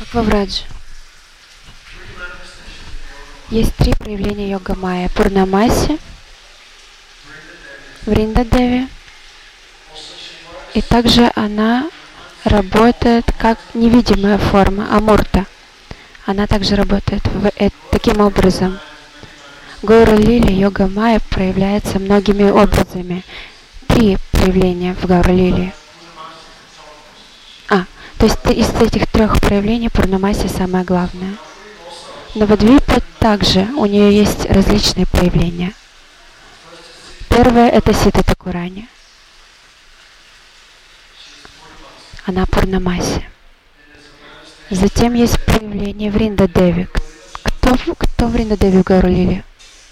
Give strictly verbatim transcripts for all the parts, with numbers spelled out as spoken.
Как во Врадже. Есть три проявления йога майя. Пурнамаси, Вриндадеви, и также она работает как невидимая форма, амурта. Она также работает в, э, таким образом. Гаура Лили, йога майя проявляется многими образами. Три проявления в Гаура Лили. А, то есть из этих трех проявлений Пурнамаси самое главное. Навадвипа также, у нее есть различные проявления. Первое — это Сита Такурани. Она Пурнамаси. Затем есть проявление Вриндадеви. Кто, кто Вриндадеви в Гаура Лили?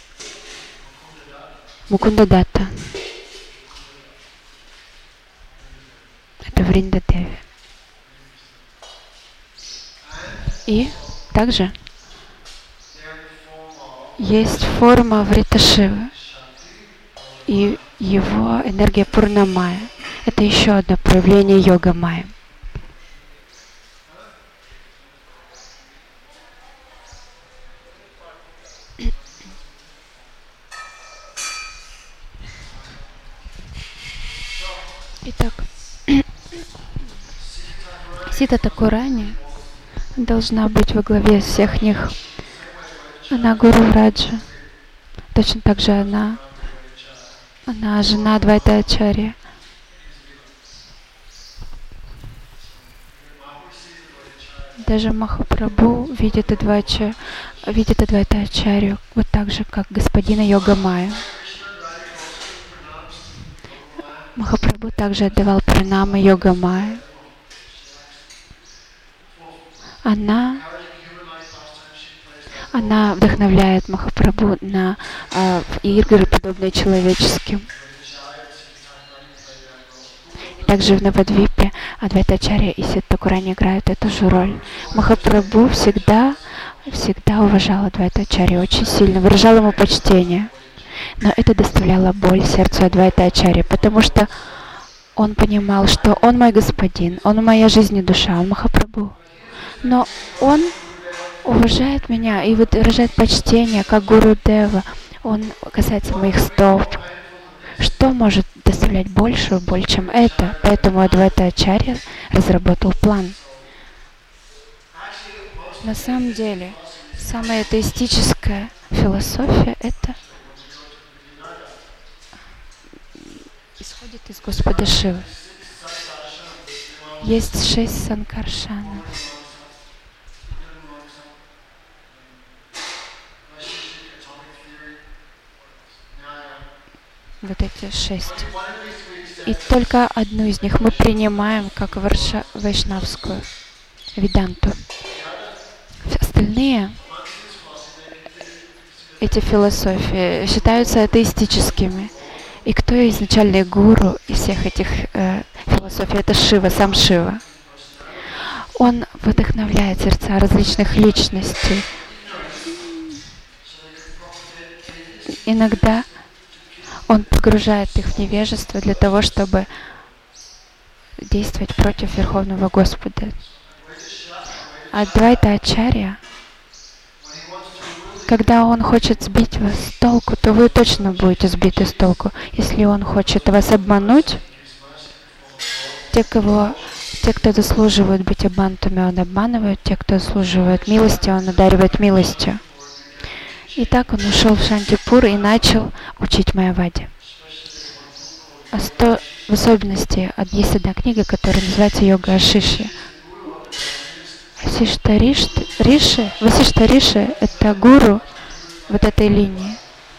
Мукундадата. Это Вриндадеви. И также есть форма Вриташивы и его энергия Пурнамая. Это еще одно проявление йога майя. Итак, Сита Такурани должна быть во главе всех них. Она Гуру Враджа. Точно так же она, она жена Адвайта-ачарьи. Даже Махапрабху видит Адвайта, видит Адвайта-ачарью вот так же, как господина йога майя. Махапрабху также отдавал пранамы йога майя. Она, она вдохновляет Махапрабху на э, игры, подобные человеческим. И также в Навадвипе Адвайта-ачарья и Сита Такурани играют эту же роль. Махапрабху всегда, всегда уважал Адвайта-ачарью очень сильно, выражал ему почтение. Но это доставляло боль сердцу Адвайта-ачарьи, потому что он понимал, что он мой господин, он моя жизнь и душа, он Махапрабху. Но он уважает меня и выражает почтение, как Гуру Дева. Он касается моих стоп. Что может доставлять большую боль, чем это? Поэтому Адвайта-ачарья разработал план. На самом деле, самая атеистическая философия — это исходит из Господа Шивы. Есть шесть санкаршанов. Вот эти шесть. И только одну из них мы принимаем как варша, вайшнавскую, веданту. Остальные эти философии считаются атеистическими. И кто изначальный гуру из всех этих э, философий? Это Шива, сам Шива. Он вдохновляет сердца различных личностей. Иногда он погружает их в невежество для того, чтобы действовать против Верховного Господа. Адвайта-ачарья, когда он хочет сбить вас с толку, то вы точно будете сбиты с толку. Если он хочет вас обмануть, те, кого, те, кто заслуживают быть обманутыми, он обманывает, те, кто заслуживает милости, он одаривает милостью. И так он ушел в Шантипур и начал учить Майявади. А сто, в особенности есть одна книга, которая называется «Йога Ашиши». Васишта Риши, Васишта Риши — это гуру вот этой линии.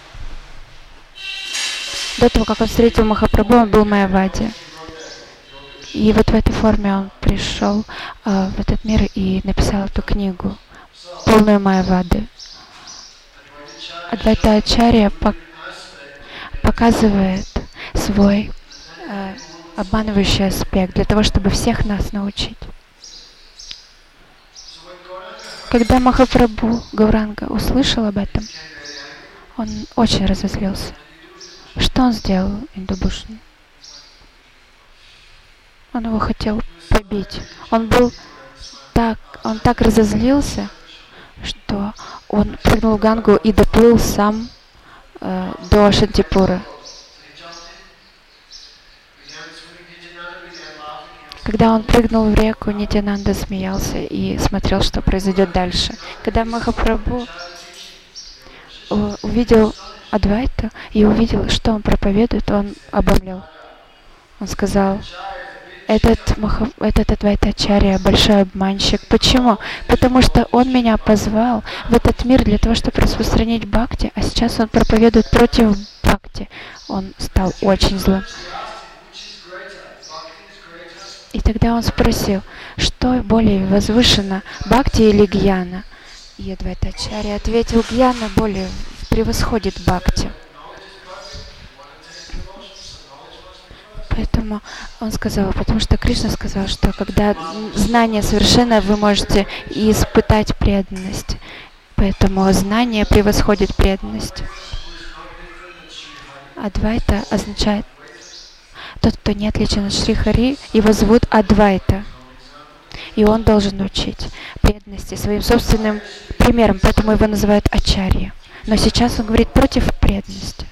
До того, как он встретил Махапрабху, он был Майявади. И вот в этой форме он пришел э, в этот мир и написал эту книгу, полную Майявады. Адвайта-ачарья показывает свой э, обманывающий аспект для того, чтобы всех нас научить. Когда Махапрабху Гауранга услышал об этом, он очень разозлился. Что он сделал, Индубушни? Он его хотел побить. Он был так Он так разозлился, что он прыгнул в Гангу и доплыл сам э, до Шантипура. Когда он прыгнул в реку, Нитьянанда смеялся и смотрел, что произойдет дальше. Когда Махапрабху увидел Адвайту и увидел, что он проповедует, он обомлел. Он сказал: этот, Маха, этот Адвайтачарья большой обманщик. Почему? Потому что он меня позвал в этот мир для того, чтобы распространить бхакти, а сейчас он проповедует против бхакти. Он стал очень злым. И тогда он спросил, что более возвышено, бхакти или гьяна? И Адвайтачарья ответил: гьяна более превосходит бхакти. Поэтому он сказал, потому что Кришна сказал, что когда знание совершенно, вы можете испытать преданность. Поэтому знание превосходит преданность. Адвайта означает тот, кто не отличен от Шри Хари, его зовут Адвайта. И он должен учить преданности своим собственным примером, поэтому его называют Ачарья. Но сейчас он говорит против преданности.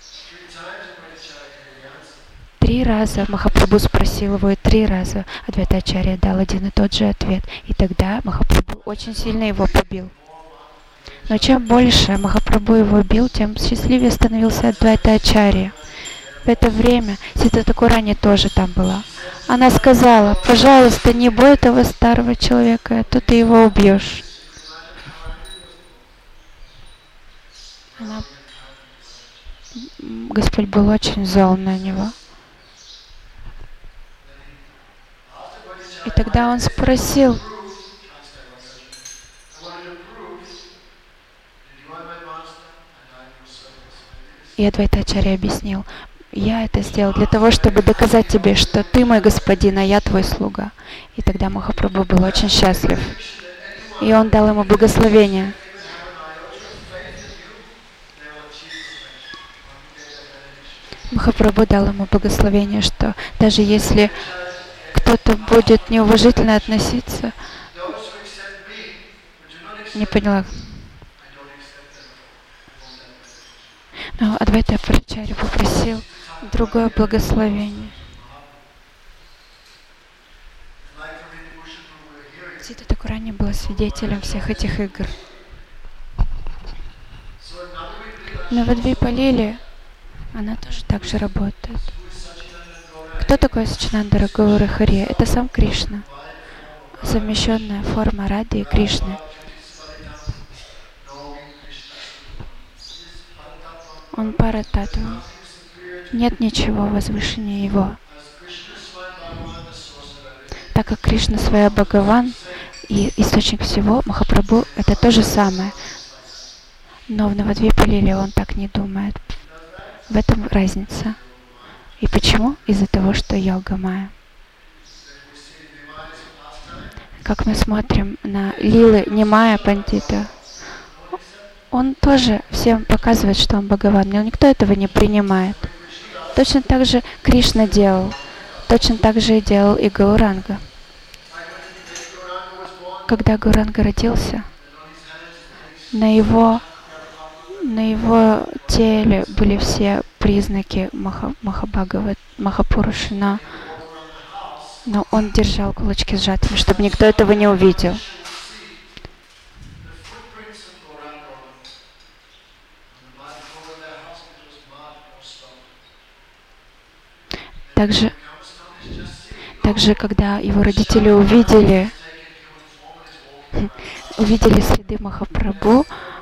Три раза Махапрабху спросил его, и три раза Адвайтачарья дал один и тот же ответ. И тогда Махапрабху очень сильно его побил. Но чем больше Махапрабху его бил, тем счастливее становился Адвайтачарья. В это время Сита Такурани тоже там была. Она сказала: пожалуйста, не бой этого старого человека, а то ты его убьешь. Она... Господь был очень зол на него. И тогда он спросил: и Адвайтачарья объяснил: я это сделал для того, чтобы доказать тебе, что ты мой господин, а я твой слуга. И тогда Махапрабху был очень счастлив. И он дал ему благословение. Махапрабху дал ему благословение, что даже если кто-то будет неуважительно относиться, не поняла. Но Адвайтачарья попросил другое благословение. Сита Такурани была свидетелем всех этих игр. Но в Адвипа Лиле она тоже так же работает. Кто такой Саччинанда Гауры Хари? Это сам Кришна. Совмещенная форма Рады и Кришны. Он Парататтва. Нет ничего возвышеннее его. Так как Кришна своя Бхагаван и источник всего, Махапрабху — это то же самое. Но в Навадвипа Лиле он так не думает. В этом разница. И почему? Из-за того, что Йога Майя. Как мы смотрим на лилы Нимая Пандита, он тоже всем показывает, что он Бхагаван, но никто этого не принимает. Точно так же Кришна делал. Точно так же и делал и Гауранга. Когда Гауранга родился, на его, на его теле были все признаки Маха, Махабхагава, Махапуруши, но, но он держал кулачки сжатыми, чтобы никто этого не увидел. Также, также, когда его родители увидели, увидели следы Махапрабху,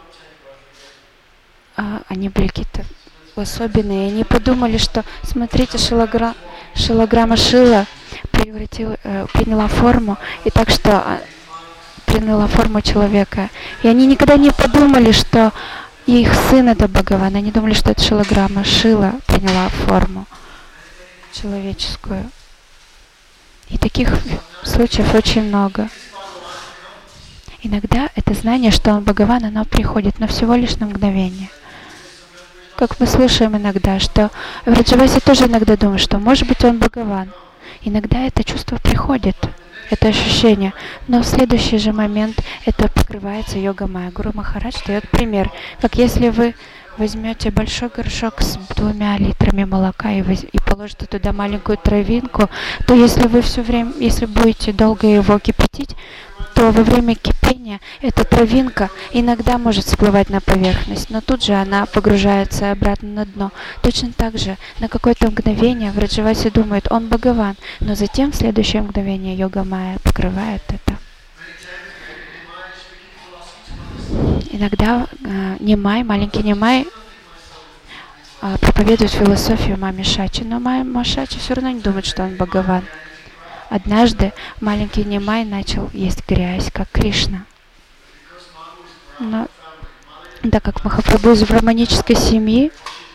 а, они были какие-то особенные. Они подумали, что, смотрите, шилогра, шилограмма Шила превратила, э, приняла форму, и так что э, приняла форму человека. И они никогда не подумали, что их сын это Бхагаван. Они думали, что это шилограмма Шила приняла форму человеческую. И таких случаев очень много. Иногда это знание, что он Бхагаван, оно приходит, но всего лишь на мгновение. Как мы слушаем иногда, что Враджаваси тоже иногда думает, что может быть он Бхагаван. Иногда это чувство приходит, это ощущение. Но в следующий же момент это покрывается йога майя. Гуру Махарадж дает пример, как если вы возьмете большой горшок с двумя литрами молока и, воз... и положите туда маленькую травинку, то если вы все время, если будете долго его кипятить, то во время кипения эта травинка иногда может всплывать на поверхность, но тут же она погружается обратно на дно. Точно так же на какое-то мгновение Враджаваси думает, он Бхагаван, но затем в следующее мгновение йога майя покрывает это. Иногда э, Нимай, маленький Нимай, э, проповедует философию маме Шачи, но мама Шачи все равно не думает, что он Бхагаван. Однажды маленький Нимай начал есть грязь, как Кришна. Но так как Махапрабху из браманической семьи,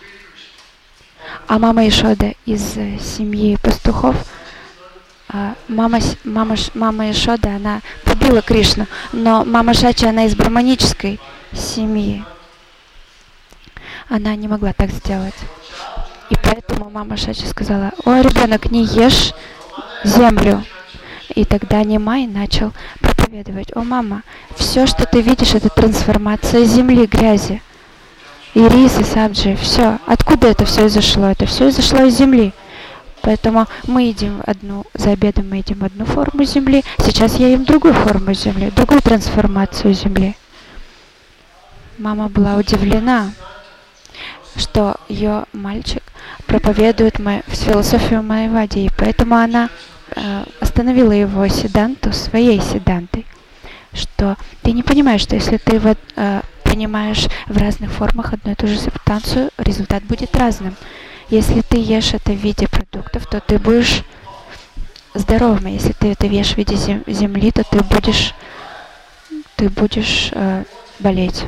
а мама Ишода из э, семьи пастухов, Uh, мама, мама, мама Ишода, она побила Кришну, но мама Шачи, она из браманической семьи. Она не могла так сделать. И поэтому мама Шачи сказала, о, ребенок, не ешь землю. И тогда Нимай начал проповедовать, о, мама, все, что ты видишь, это трансформация земли, грязи. И рис, и сабджи, все. Откуда это все изошло? Это все изошло из земли. Поэтому мы едим одну, за обедом мы едим одну форму земли, сейчас я ем другую форму земли, другую трансформацию земли. Мама была удивлена, что ее мальчик проповедует философию Майявади, и поэтому она э, остановила его седанту своей седантой, что ты не понимаешь, что если ты вот, э, принимаешь в разных формах одну и ту же субстанцию, результат будет разным. Если ты ешь это в виде продуктов, то ты будешь здоровым. Если ты это ешь в виде зем- земли, то ты будешь, ты будешь э, болеть.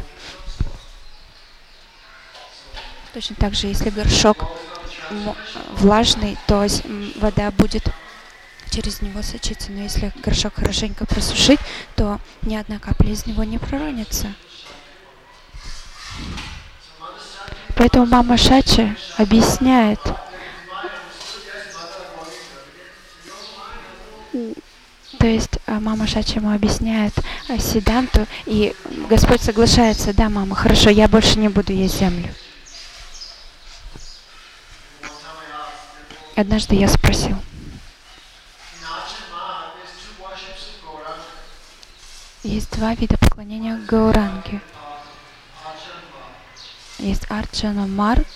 Точно так же, если горшок влажный, то вода будет через него сочиться. Но если горшок хорошенько просушить, то ни одна капля из него не проронится. Поэтому мама Шачи объясняет, то есть мама Шачи ему объясняет седанту, и Господь соглашается, да, мама, хорошо, я больше не буду есть землю. Однажды я спросил, есть два вида поклонения Гауранге. Есть Арчана Марг.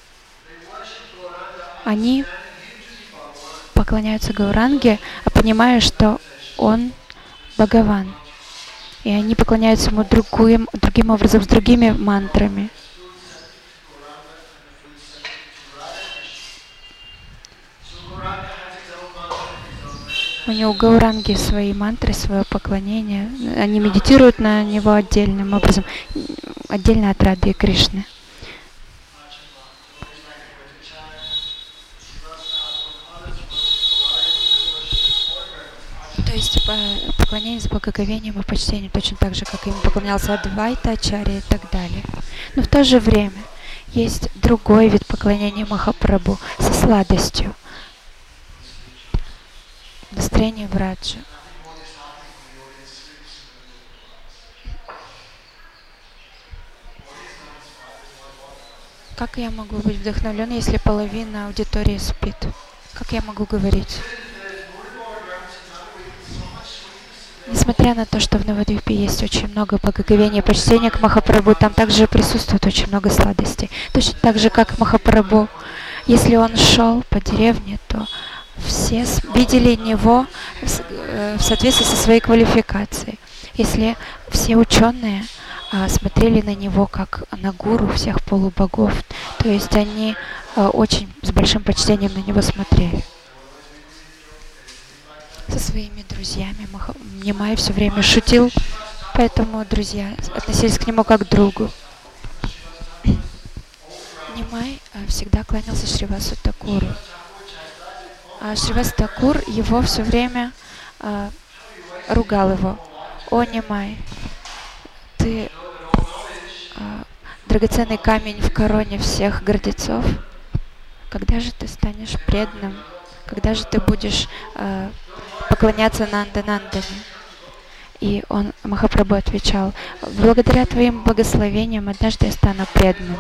Они поклоняются Гауранге, а понимая, что он Бхагаван. И они поклоняются ему другим, другим образом, с другими мантрами. У него Гауранги свои мантры, свое поклонение. Они медитируют на него отдельным образом, отдельно от Рады и Кришны. То есть поклонение с благоговением и почтением, точно так же, как им поклонялся Адвайта, Ачарья и так далее. Но в то же время есть другой вид поклонения Махапрабху со сладостью. Настроение Враджа. Как я могу быть вдохновлен, если половина аудитории спит? Как я могу говорить? Несмотря на то, что в Навадвипе есть очень много благоговения и почтения к Махапрабху, там также присутствует очень много сладостей. Точно так же, как Махапрабху, если он шел по деревне, то все видели него в соответствии со своей квалификацией. Если все ученые а, смотрели на него как на гуру всех полубогов, то есть они а, очень с большим почтением на него смотрели. Со своими друзьями Нимай все время шутил, поэтому друзья относились к нему как к другу. Нимай а, всегда кланялся Шривасу Такуру. А Шривас Такур его все время а, ругал его. О, Нимай, ты а, драгоценный камень в короне всех гордецов. Когда же ты станешь преданным? Когда же ты будешь а, поклоняться Нанданандане. И он, Махапрабху, отвечал: благодаря твоим благословениям однажды я стану преданным.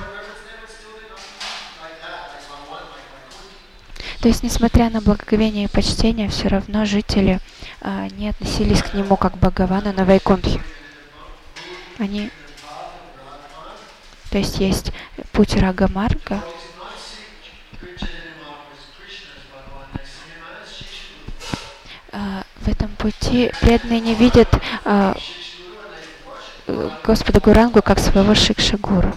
То есть, несмотря на благоговение и почтение, все равно жители а, не относились к нему как к Бхагавану на Вайкунтхе. Они, то есть, есть путь Рага-марга. А, в этом пути преданные не видят а, Господа Гурангу как своего Шикша-гуру.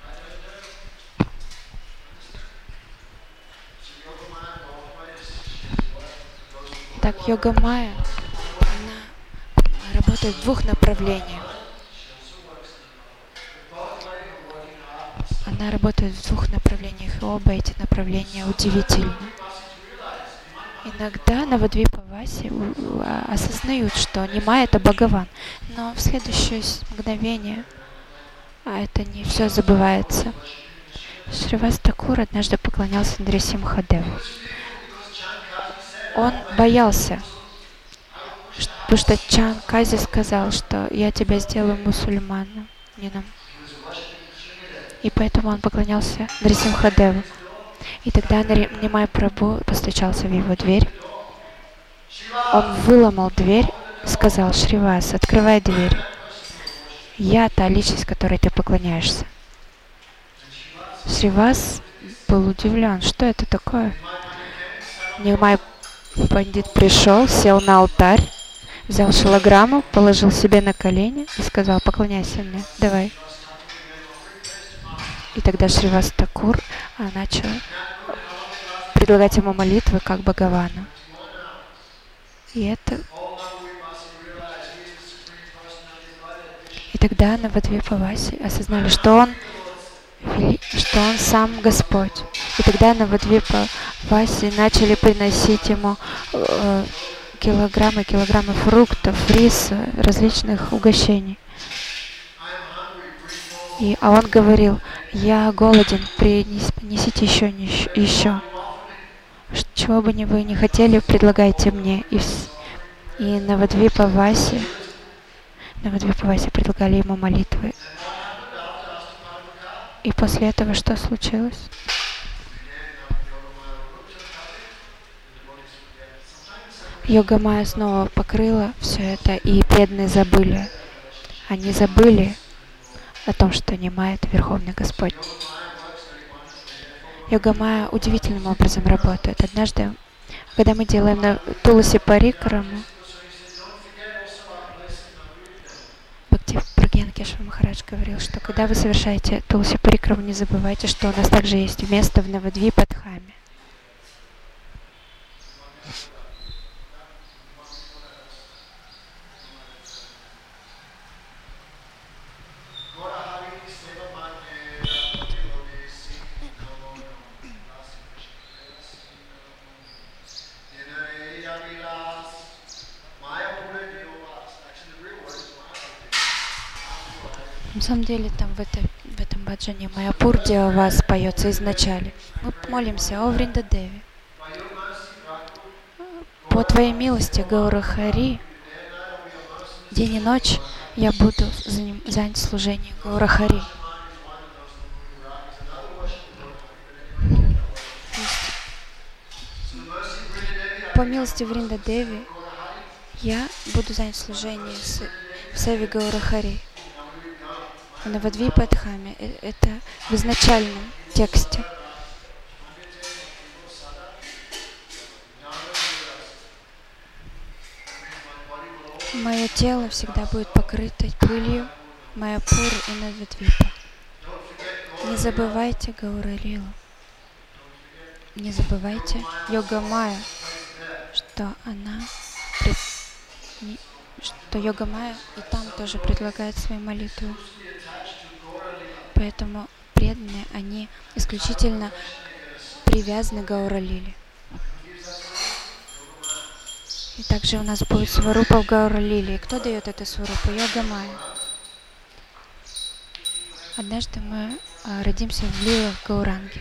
Так, йога-майя, она работает в двух направлениях. Она работает в двух направлениях, и оба эти направления удивительны. Иногда Навадвипа-васи осознают, что Нимай — это Бхагаван, но в следующее мгновение а это не все забывается. Шривас Такур однажды поклонялся Нрисимхадеву. Он боялся, потому что Чанкази сказал, что я тебя сделаю мусульманином. И поэтому он поклонялся Нрисимхадеву. И тогда Нимай Прабху постучался в его дверь. Он выломал дверь и сказал: Шривас, открывай дверь. Я та личность, которой ты поклоняешься. Шривас был удивлен, что это такое. Нимай Пандит пришел, сел на алтарь, взял шилограмму, положил себе на колени и сказал: поклоняйся мне, давай. И тогда Шривас Такур а, начал предлагать ему молитвы как Бхагавану. И это... И тогда Навадвипа-васи осознали, что он, что он сам Господь. И тогда Навадвипа-васи начали приносить ему э, килограммы, килограммы фруктов, риса, различных угощений. И, а он говорил: я голоден, принесите еще, еще. Чего бы ни вы не хотели, предлагайте мне. И, и Навадвипа-васи, Навадвипа-васи предлагали ему молитвы. И после этого что случилось? Йога-майя снова покрыла все это, и преданные забыли. Они забыли о том, что Нимай — это Верховный Господь. Йога-майя удивительным образом работает. Однажды, когда мы делаем на Туласи Парикраму, Бхактивинода Кешава Махарадж говорил, что когда вы совершаете Туласи Парикраму, не забывайте, что у нас также есть место в Навадвипа-дхаме. На самом деле там в, этой, в этом баджане Майяпур-Дева Вас поется изначально. Мы молимся: о Вриндадеви, по твоей милости, Гаура Хари, день и ночь я буду занят служением Гаура Хари. По милости Вриндадеви я буду занят служением в Севе Гаура Хари. В Навадвипа-дхаме, это в изначальном тексте. Мое тело всегда будет покрыто пылью Майяпур и Навадвипа. Не забывайте Гауралилу. Не забывайте Йога-майя, что она, что Йога-майя и там тоже предлагает свои молитвы. Поэтому преданные, они исключительно привязаны к Гауралиле. И также у нас будет сварупа в Гауралиле. И кто дает эту сварупу? Йога-майя. Однажды мы а, родимся в лилах Гауранги.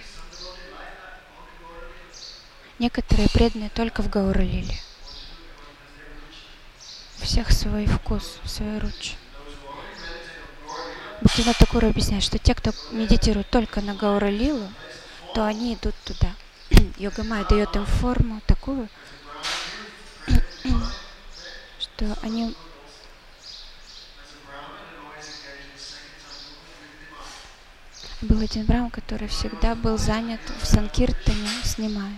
Некоторые преданные только в Гауралиле. всех свой вкус, свой руч. Бхактивинода Тхакур объясняет, что те, кто медитирует только на Гаура Лилу, то они идут туда. Йога-майя дает им форму такую, что они был один брахман, который всегда был занят в санкиртане, снимая.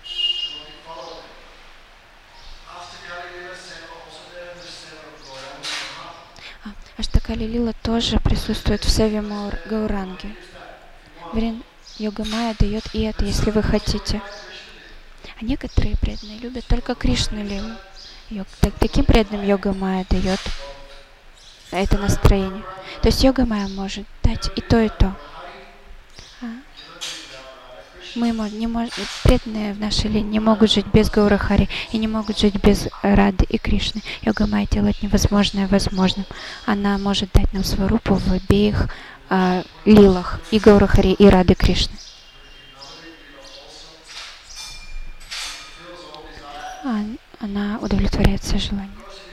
А, Аштакали Лила тоже присутствует в Севе Гауранги. Йога-майя дает и это, если вы хотите. А некоторые преданные любят только Кришну Лилу. Йог, так, таким преданным Йога-майя дает это настроение. То есть Йога-майя может дать и то, и то. А? Мы не можем, преданные в нашей линии не могут жить без Гаура Хари и не могут жить без Рады и Кришны. Йога-майя делает невозможное возможным. Она может дать нам сварупу в обеих а, лилах, и Гаура Хари, и Рады Кришны. А, она удовлетворяет все желания.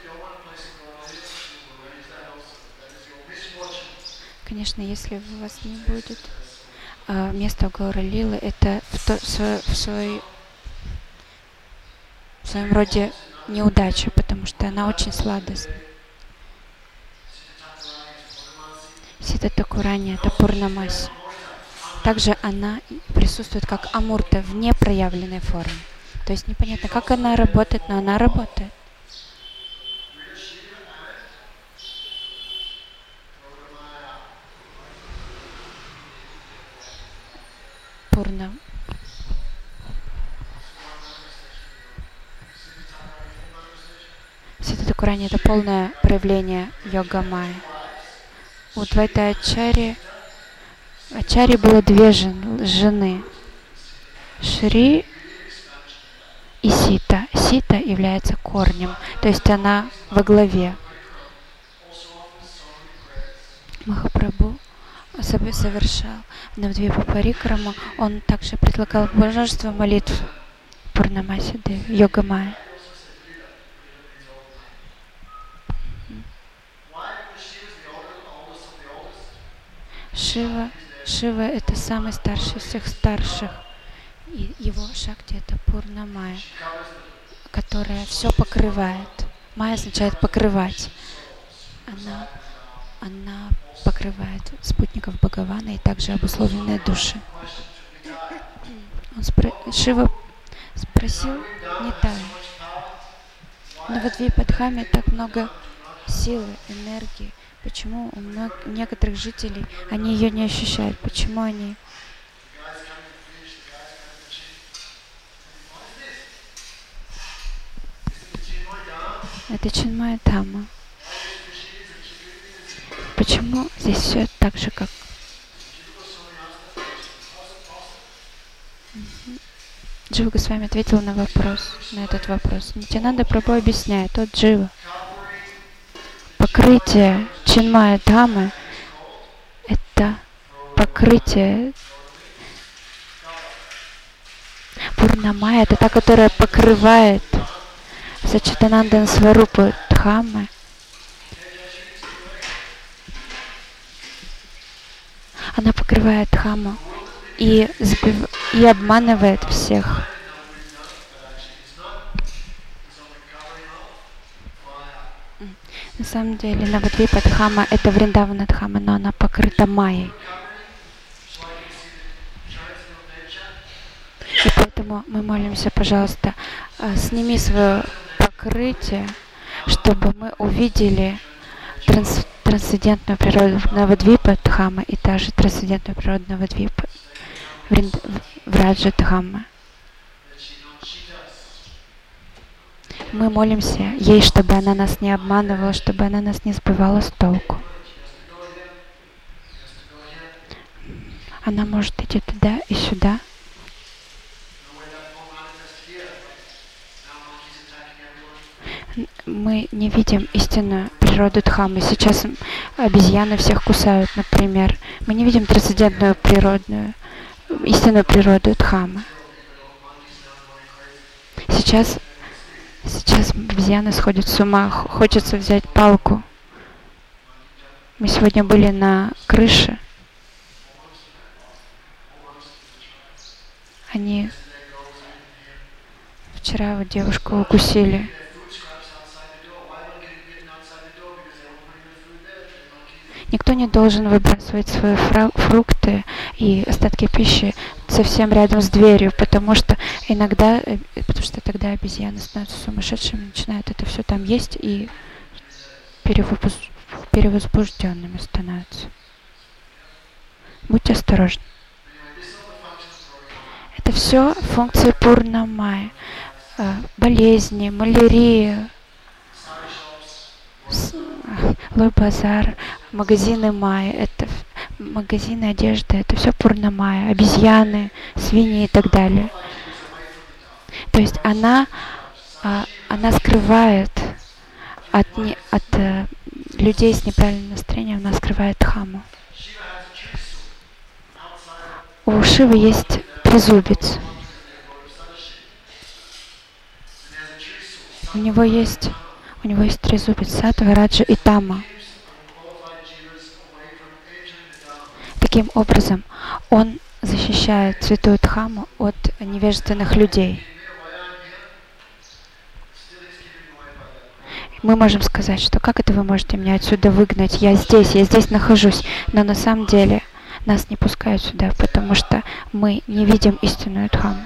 Конечно, если у вас не будет а, места в Гаура Лилы, это в, то, в, в, свой, в своем роде неудача, потому что она очень сладостна. Сита Такурани — это Пурнамаси. Также она присутствует как Амурта в непроявленной форме. То есть непонятно, как она работает, но она работает. Пурна. Сита Такурани — это полное проявление Йога-майи. У Двайта Ачарьи Ачарьи было две жен, жены. Шри и Сита. Сита является корнем, то есть она во главе. Махапрабху совершал Навдвипа Парикраму, он также предлагал множество молитв Пурнамаси Деви, Йога-майя. Шива, Шива — это самый старший из всех старших. И его шакти — это Пурна-майя, которая все покрывает. Майя означает покрывать. Она, она покрывает спутников Бхагавана и также обусловленные души. Он спро- Шива спросил Нитая: но в Двипадхаме так много силы, энергии. Почему у мног- некоторых жителей они ее не ощущают? Почему они... Это Чинмая Дхамма. Почему здесь все так же, как... Джива Госвами ответил на вопрос, на этот вопрос. Нитянанда Прабху объясняет, тот Джива. Покрытие Чинмая Дхаммы — это покрытие... Пурна-майя — это та, которая покрывает Сачитанандан Сварупу Дхаммы. Она покрывает Дхамму и, сбив... и обманывает всех. На самом деле Навадвипа Дхамма — это Вриндавана Дхамма, но она покрыта майей. И поэтому мы молимся, пожалуйста, сними свое покрытие, чтобы мы увидели транс, трансцендентную природу Навадвипа Дхаммы и также трансцендентную природу Навадвипа Враджа Дхаммы. Мы молимся ей, чтобы она нас не обманывала, чтобы она нас не сбивала с толку. Она может идти туда и сюда. Мы не видим истинную природу Дхаммы. Сейчас обезьяны всех кусают, например. Мы не видим трансцендентную природную, истинную природу Дхаммы. Сейчас Сейчас обезьяны сходят с ума, хочется взять палку. Мы сегодня были на крыше. Они вчера вот девушку укусили. Никто не должен выбрасывать свои фрукты и остатки пищи совсем рядом с дверью, потому что иногда, потому что тогда обезьяны становятся сумасшедшими, начинают это все там есть и перевоз, перевозбужденными становятся. Будьте осторожны. Это все функции Пурна Майи. Болезни, малярия, Лой-базар, магазины Майи, это магазины одежды, это все Пурна Майя, обезьяны, свиньи и так далее. То есть она, она скрывает от, не, от людей с неправильным настроением, она скрывает дхамму. У Шивы есть трезубец. У него есть, у него есть трезубец саттва, раджа и тама. Таким образом, он защищает святую дхамму от невежественных людей. Мы можем сказать, что как это вы можете меня отсюда выгнать? Я здесь, я здесь нахожусь. Но на самом деле нас не пускают сюда, потому что мы не видим истинную дхамму.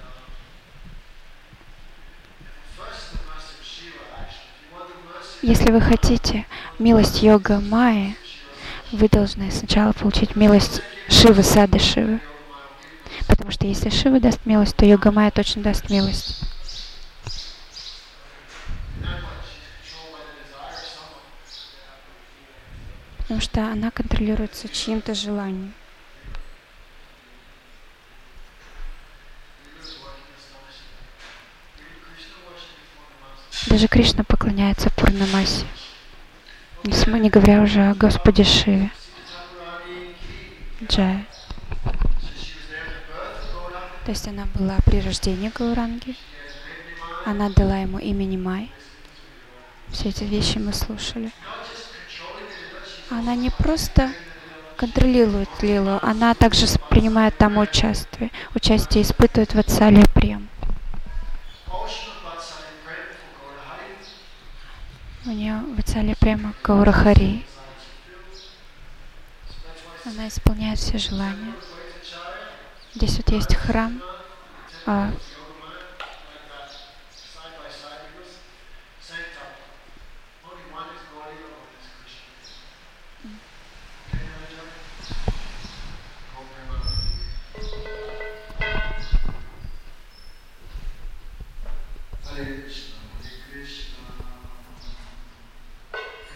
Если вы хотите милость йога Майи, вы должны сначала получить милость Шивы, сады Шивы. Потому что если Шива даст милость, то йога Майя точно даст милость. Потому что она контролируется чьим-то желанием. Даже Кришна поклоняется Пурнамасе, не говоря уже о Господе Шиве. Джай. То есть она была при рождении Гауранги, она дала ему имени Май. Все эти вещи мы слушали. Она не просто контролирует лилу, она также принимает там участие, участие испытывает ватсалия прем. У нее ватсалия према Гаура Хари. Она исполняет все желания. Здесь вот есть храм. А, Hare Krishna.